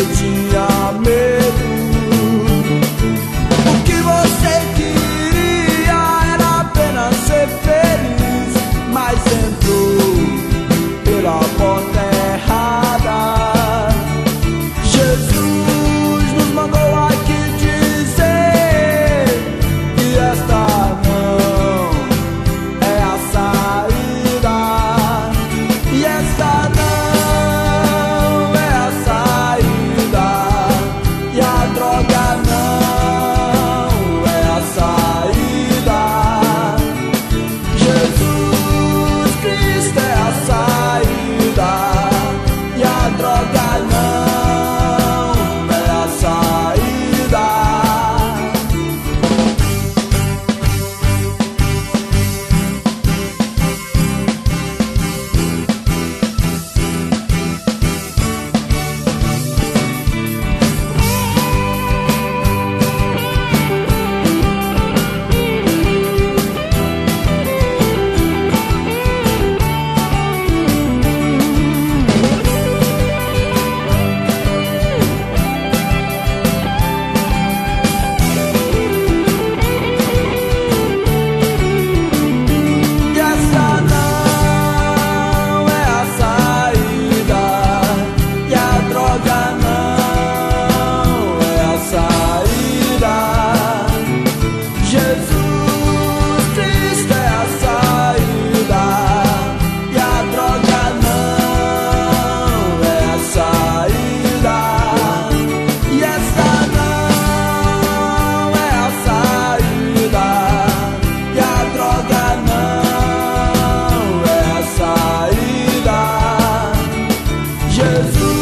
tinha medo. O que você queria era apenas ser feliz, mas entrou pela porta errada. Jesus nos mandou aqui dizer que esta não é a saída, e esta não é a saída, e a droga não é a saída. Jesus Cristo é a saída, e a droga não é a saída. E essa não é a saída, e a droga não é a saída. Jesus Cristo é a saída, e a droga não é a saída. E essa não é a saída, e a droga não é a saída. Jesus